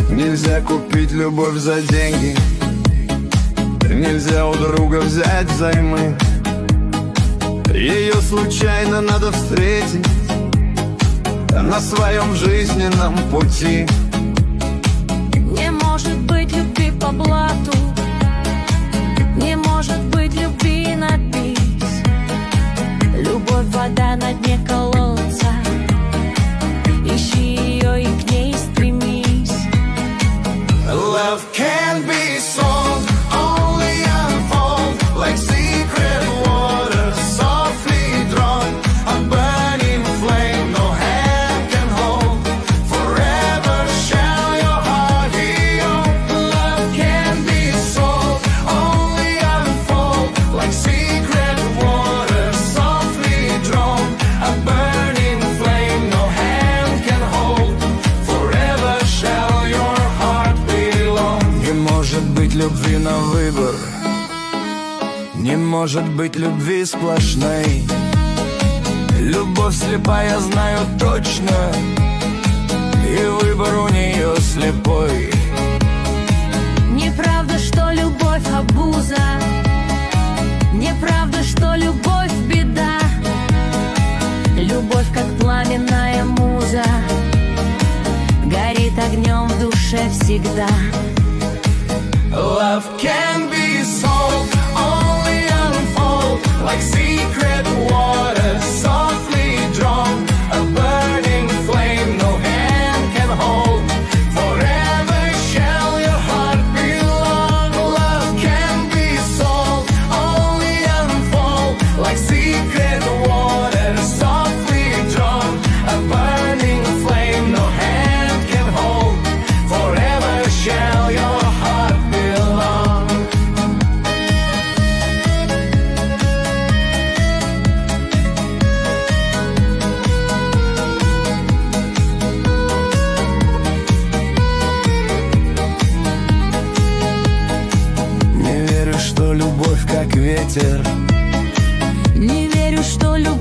Нельзя купить любовь за деньги, нельзя у друга взять взаймы. Ее случайно надо встретить на своем жизненном пути. Не может быть любви по блату, не может быть любви на бис. Любовь — вода на дне колодца, ищи ее и к ней стремись. Love can't be sold, only unfold like secret water, softly drawn, a burning flame no hand can hold. Forever shall your heart be on. Love can't be sold, only unfold like secret water, softly drawn, a burning flame no hand can hold. Forever shall your heart belong. Не может быть любви на выбор, не может быть любви сплошной. Любовь слепая, знаю точно, и выбор у нее слепой. Неправда, что любовь обуза, неправда, что любовь беда. Любовь, как пламенная муза, горит огнем в душе всегда. Love can be sold, only unfold like secret water, softly drawn, a burning flame no hand can hold. Forever shall your heart belong. Love can be sold, only unfold like secret water, softly drawn, a burning flame no hand can hold. Forever shall your heart belong. Не верю, что любовь как ветер, Не верю, что любовь